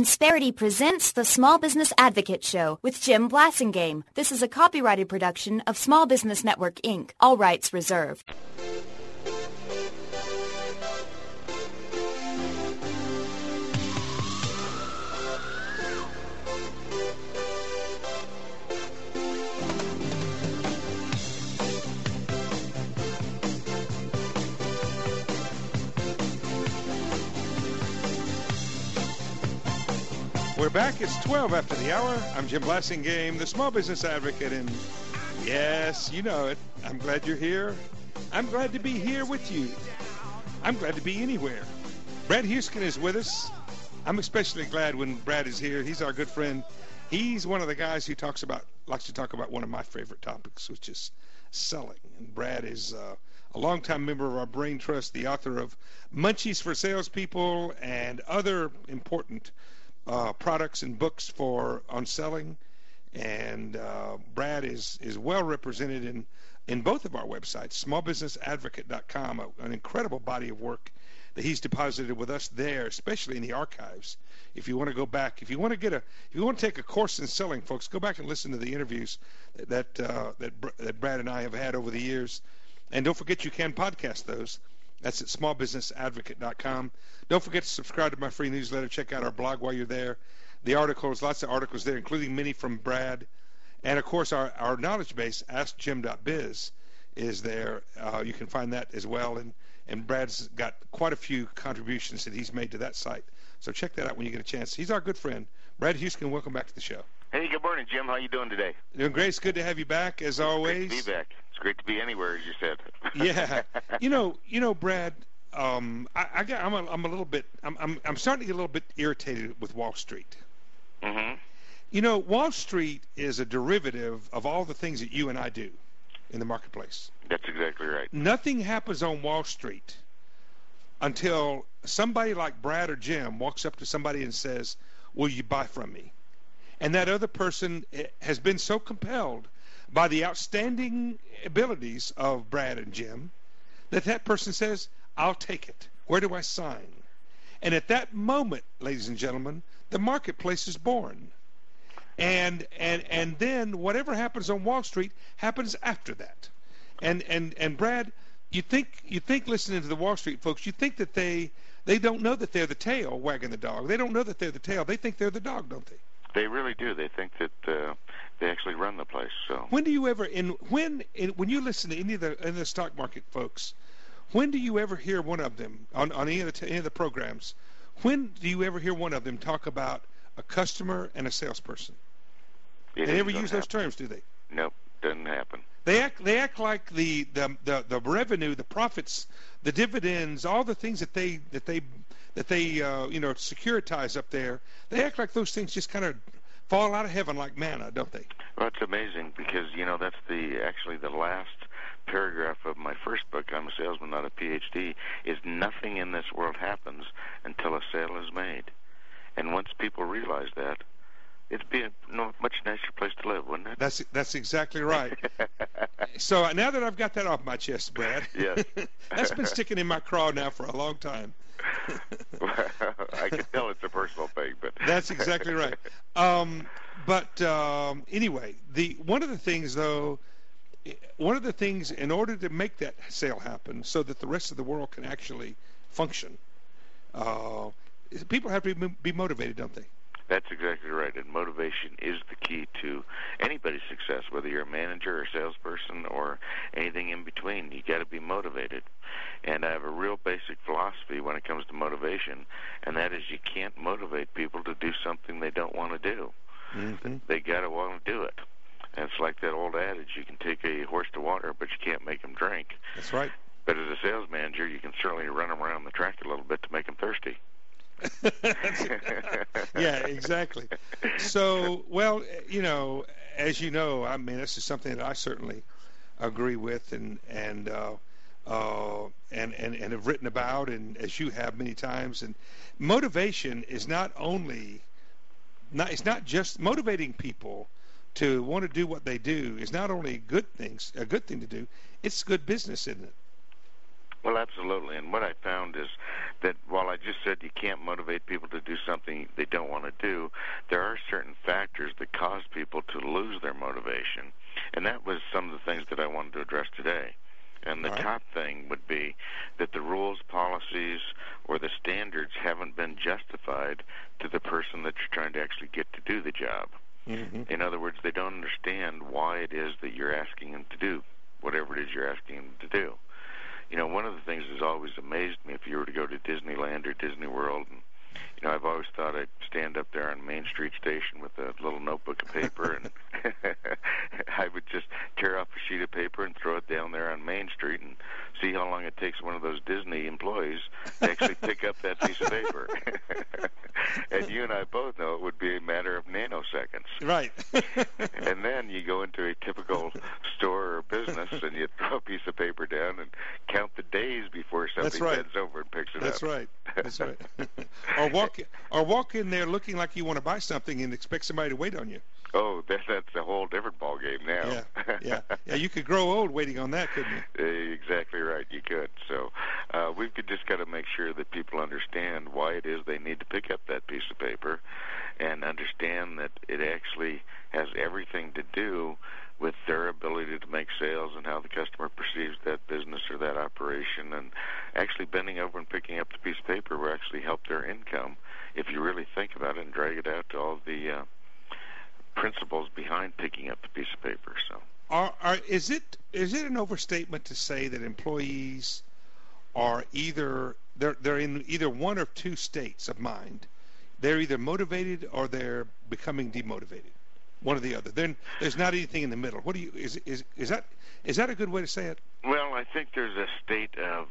Insperity presents the Small Business Advocate Show with Jim Blasingame. This is a copyrighted production of Small Business Network, Inc., all rights reserved. We're back. It's 12 after the hour. I'm Jim Blasingame, the Small Business Advocate, and yes, you know it. I'm glad you're here. I'm glad to be here with you. I'm glad to be anywhere. Brad Huesken is with us. I'm especially glad when Brad is here. He's our good friend. He's one of the guys who likes to talk about one of my favorite topics, which is selling. And Brad is a longtime member of our Brain Trust, the author of Munchies for Salespeople and other important products and books on selling, and Brad is well represented in both of our websites, smallbusinessadvocate.com, an incredible body of work that he's deposited with us there, especially in the archives. If you want to go back, if you want to take a course in selling, folks, go back and listen to the interviews that Brad and I have had over the years, and don't forget you can podcast those. That's at smallbusinessadvocate.com. Don't forget to subscribe to my free newsletter. Check out our blog while you're there. The articles, lots of articles there, including many from Brad. And, of course, our knowledge base, AskJim.biz, is there. You can find that as well. And Brad's got quite a few contributions that he's made to that site. So check that out when you get a chance. He's our good friend. Brad Huesken, welcome back to the show. Hey, good morning, Jim. How you doing today? Doing great. It's good to have you back, as always. Great to be back. It's great to be anywhere, as you said. Yeah. You know, Brad, I'm starting to get a little bit irritated with Wall Street. Mm-hmm. You know, Wall Street is a derivative of all the things that you and I do in the marketplace. That's exactly right. Nothing happens on Wall Street until somebody like Brad or Jim walks up to somebody and says, "Will you buy from me?" And that other person has been so compelled by the outstanding abilities of Brad and Jim that person says, "I'll take it. Where do I sign?" And at that moment, ladies and gentlemen, the marketplace is born. And then whatever happens on Wall Street happens after that. And Brad, you think listening to the Wall Street folks, you think that they don't know that they're the tail wagging the dog. They don't know that they're the tail. They think they're the dog, don't they? They really do. They think that they actually run the place. So when do you ever when you listen to any of the stock market folks, when do you ever hear one of them on any of the programs? When do you ever hear one of them talk about a customer and a salesperson? They never use those terms, do they? Nope, doesn't happen. They act like the revenue, the profits, the dividends, all the things that they securitize up there. They act like those things just kind of fall out of heaven like manna, don't they? Well, it's amazing because that's actually the last paragraph of my first book, I'm a Salesman, Not a PhD, is nothing in this world happens until a sale is made. And once people realize that, it'd be a much nicer place to live, wouldn't it? That's exactly right. So now that I've got that off my chest, Brad, yes. That's been sticking in my craw now for a long time. I can tell it's a personal thing, but that's exactly right. Anyway, one of the things in order to make that sale happen, so that the rest of the world can actually function, people have to be motivated, don't they? That's exactly right, and motivation is the key to anybody's success, whether you're a manager or a salesperson or anything in between. You got to be motivated. And I have a real basic philosophy when it comes to motivation, and that is you can't motivate people to do something they don't want to do. Mm-hmm. They got to want to do it. And it's like that old adage, you can take a horse to water, but you can't make him drink. That's right. But as a sales manager, you can certainly run them around the track a little bit to make them thirsty. Yeah, exactly. So, well, as you know, I mean, this is something that I certainly agree with and have written about, and as you have many times. And motivation is it's not just motivating people to want to do what they do is not only a good thing to do, it's good business, isn't it? Well, absolutely. And what I found is that while I just said you can't motivate people to do something they don't want to do, there are certain factors that cause people to lose their motivation. And that was some of the things that I wanted to address today. And the top thing would be that the rules, policies, or the standards haven't been justified to the person that you're trying to actually get to do the job. Mm-hmm. In other words, they don't understand why it is that you're asking them to do whatever it is you're asking them to do. You know, one of the things that's always amazed me, if you were to go to Disneyland or Disney World, and you know, I've always thought I'd stand up there on Main Street Station with a little notebook of paper, and I would just tear off a sheet of paper and throw it down there on Main Street and see how long it takes one of those Disney employees to actually pick up that piece of paper. And you and I both know it would be a matter of nanoseconds. Right. And then you go into a typical store or business and you throw a piece of paper down and count the days before somebody bends over and picks it up. That's right. That's right. Or walk in there looking like you want to buy something and expect somebody to wait on you. Oh, that's a whole different ball game now. Yeah. You could grow old waiting on that, couldn't you? Exactly right. You could. So we've just got to make sure that people understand why it is they need to pick up that piece of paper, and understand that it actually has everything to do with their ability to make sales and how the customer perceives that business or that operation. And actually bending over and picking up the piece of paper will actually help their income if you really think about it and drag it out to all the principles behind picking up the piece of paper. So, is it an overstatement to say that employees are either they're in either one or two states of mind? They're either motivated or they're becoming demotivated. One or the other. Then there's not anything in the middle. What do you is that a good way to say it? Well, I think there's a state of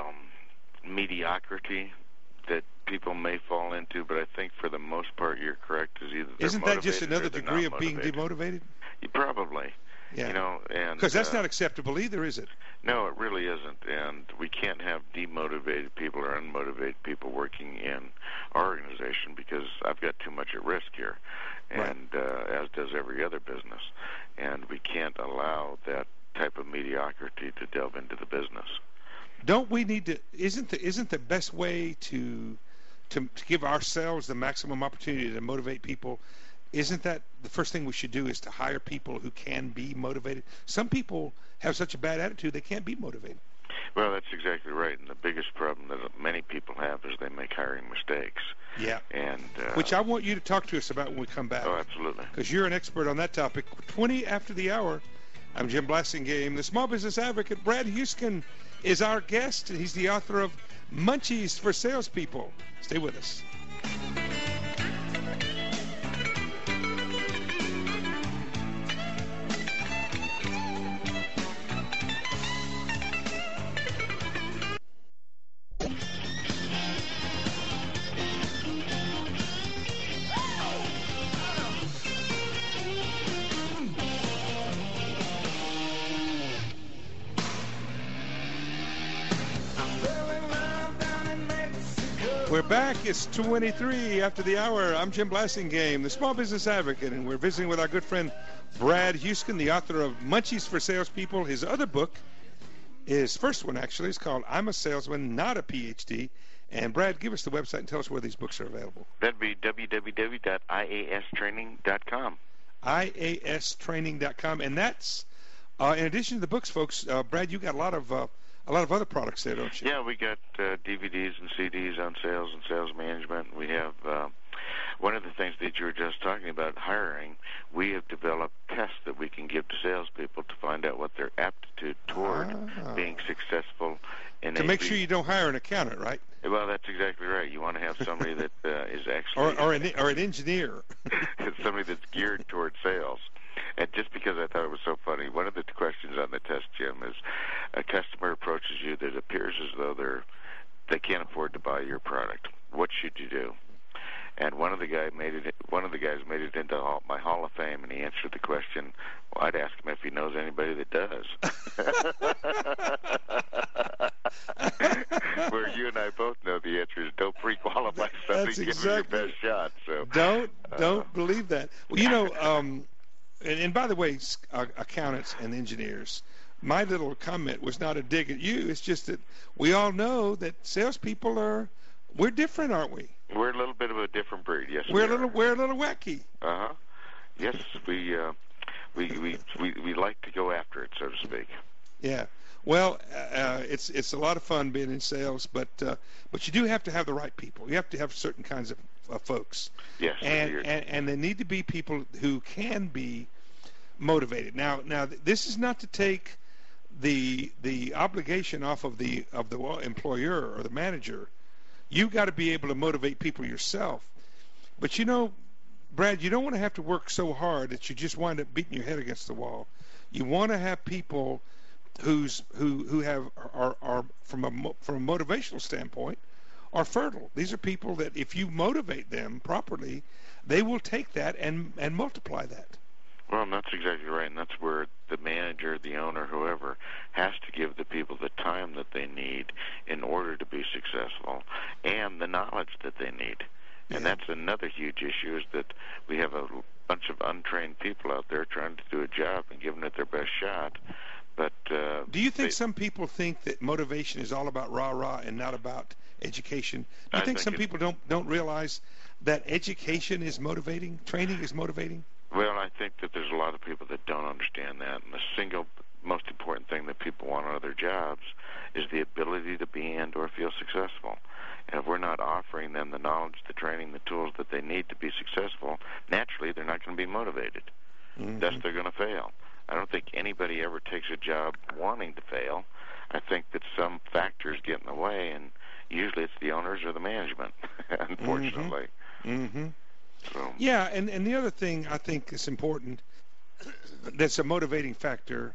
mediocrity that people may fall into, but I think for the most part you're correct. Is either isn't that just another degree of being demotivated? Probably. Yeah. You know, and because that's not acceptable either, is it? No, it really isn't, and we can't have demotivated people or unmotivated people working in our organization because I've got too much at risk here, and as does every other business, and we can't allow that type of mediocrity to delve into the business. Don't we need to? Isn't the best way to give ourselves the maximum opportunity to motivate people? Isn't that the first thing we should do is to hire people who can be motivated? Some people have such a bad attitude they can't be motivated. Well, that's exactly right. And the biggest problem that many people have is they make hiring mistakes. Yeah. And which I want you to talk to us about when we come back. Oh, absolutely. Because you're an expert on that topic. 20 after the hour. I'm Jim Blassingame. The small business advocate, Brad Huesken, is our guest. He's the author of Munchies for Salespeople. Stay with us. We're back. It's 23 after the hour. I'm Jim Blassingame, the small business advocate, and we're visiting with our good friend Brad Huesken, the author of Munchies for Salespeople. His other book, his first one actually, is called I'm a Salesman, Not a PhD. And Brad, give us the website and tell us where these books are available. That'd be www.iastraining.com. iastraining.com, and that's in addition to the books, folks. Brad, you got a lot of other products there, don't you? Yeah, we got DVDs and CDs on sales and sales management. We have one of the things that you were just talking about, hiring. We have developed tests that we can give to salespeople to find out what their aptitude toward being successful in to make sure you don't hire an accountant, right? Well, that's exactly right. You want to have somebody that is actually or an engineer. Somebody that's geared toward sales. And just because I thought it was so funny, one of the questions on the test, Jim, is a customer approaches you that appears as though they can't afford to buy your product. What should you do? And one of the guys made it into my Hall of Fame, and he answered the question. Well, I'd ask him if he knows anybody that does. Where you and I both know the answer is don't pre-qualify something. That's give exactly. it your best shot. So don't believe that. Well, you know. And by the way, accountants and engineers, my little comment was not a dig at you. It's just that we all know that salespeople are We're different, aren't we? We're a little bit of a different breed, yes. We're a little wacky. Yes, we like to go after it, so to speak. Yeah. Well, it's a lot of fun being in sales, but you do have to have the right people. You have to have certain kinds of folks. Yes. And they need to be people who can be motivated. Now this is not to take the obligation off of the employer or the manager. You've got to be able to motivate people yourself. But Brad, you don't want to have to work so hard that you just wind up beating your head against the wall. You want to have people who are from a motivational standpoint are fertile. These are people that if you motivate them properly, they will take that and multiply that. Well, and that's exactly right, and that's where the manager, the owner, whoever, has to give the people the time that they need in order to be successful and the knowledge that they need. And that's another huge issue, is that we have a bunch of untrained people out there trying to do a job and giving it their best shot. But do you think some people think that motivation is all about rah-rah and not about education? Do you think some people don't realize that education is motivating, training is motivating? Well, I think that there's a lot of people that don't understand that, and the single most important thing that people want out of their jobs is the ability to be and or feel successful. And if we're not offering them the knowledge, the training, the tools that they need to be successful, naturally they're not going to be motivated. Mm-hmm. Thus, they're going to fail. I don't think anybody ever takes a job wanting to fail. I think that some factors get in the way, and usually it's the owners or the management, unfortunately. Mm-hmm. So. Yeah, and the other thing I think is important that's a motivating factor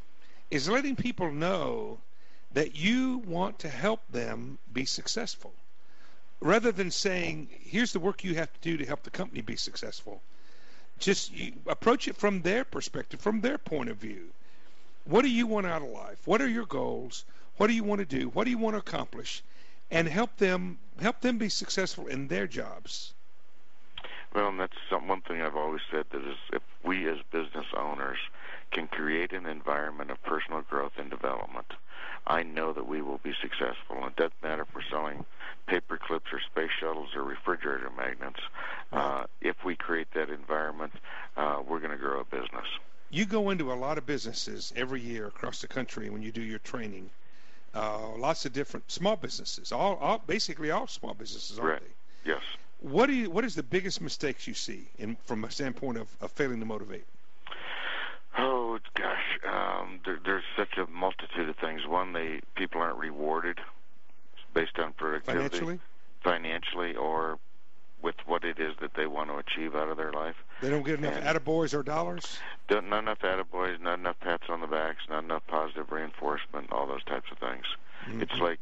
is letting people know that you want to help them be successful. Rather than saying, here's the work you have to do to help the company be successful. Just approach it from their perspective, from their point of view. What do you want out of life? What are your goals? What do you want to do? What do you want to accomplish? And help them be successful in their jobs. Well, and that's one thing I've always said, that is, if we as business owners can create an environment of personal growth and development, I know that we will be successful. And it doesn't matter if we're selling paper clips or space shuttles or refrigerator magnets. If we create that environment, we're going to grow a business. You go into a lot of businesses every year across the country when you do your training. Lots of different small businesses, basically all small businesses, aren't they? Yes. What is the biggest mistakes you see from a standpoint of failing to motivate? Oh gosh, there's such a multitude of things. One, people aren't rewarded based on productivity, financially, or with what it is that they want to achieve out of their life. They don't get enough attaboys or dollars? Not enough attaboys, not enough pats on the backs, not enough positive reinforcement, all those types of things. Mm-hmm. It's like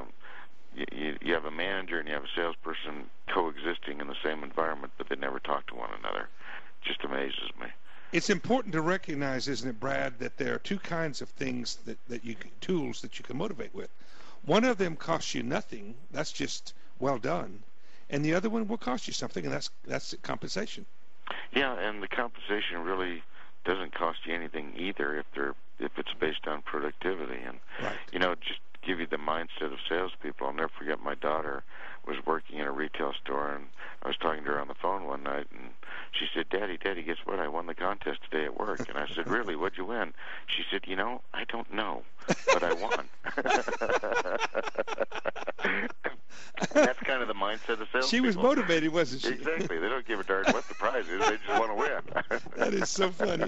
you have a manager and you have a salesperson coexisting in the same environment, but they never talk to one another. It just amazes me. It's important to recognize, isn't it, Brad, that there are two kinds of things tools that you can motivate with. One of them costs you nothing. That's just well done. And the other one will cost you something, and that's compensation. Yeah, and the compensation really doesn't cost you anything either if it's based on productivity. And right. Just give you the mindset of salespeople. I'll never forget, my daughter was working in a retail store, and I was talking to her on the phone one night, and she said, Daddy, guess what? I won the contest today at work. And I said, Really? What'd you win? She said, I don't know, but I won. That's kind of the mindset of salespeople. She was motivated, wasn't she? Exactly. They don't give a darn what the prize is. They just want to win. That is so funny.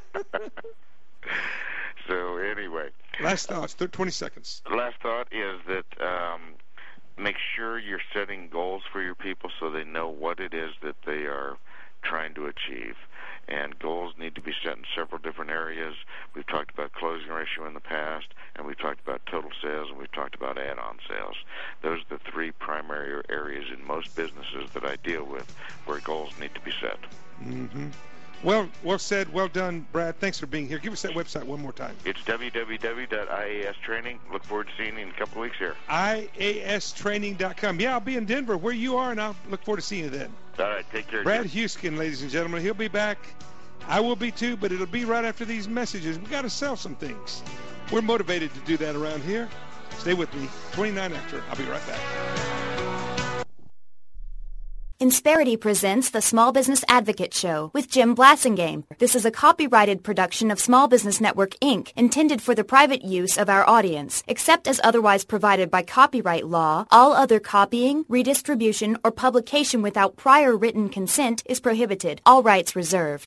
So anyway. Last thoughts, 20 seconds. Last thought is that make sure you're setting goals for your people so they know what it is that they are trying to achieve. And goals need to be set in several different areas. We've talked about closing ratio in the past, and we've talked about total sales, and we've talked about add-on sales. Those are the three primary areas in most businesses that I deal with where goals need to be set. Mm-hmm. Well said. Well done, Brad. Thanks for being here. Give us that website one more time. It's www.IAStraining. Look forward to seeing you in a couple of weeks here. IAStraining.com. Yeah, I'll be in Denver, where you are, and I'll look forward to seeing you then. All right, take care. Brad Hueskin, ladies and gentlemen. He'll be back. I will be too, but it'll be right after these messages. We got to sell some things. We're motivated to do that around here. Stay with me. 29 after. I'll be right back. Insperity presents the Small Business Advocate Show with Jim Blasingame. This is a copyrighted production of Small Business Network, Inc., intended for the private use of our audience. Except as otherwise provided by copyright law, all other copying, redistribution, or publication without prior written consent is prohibited. All rights reserved.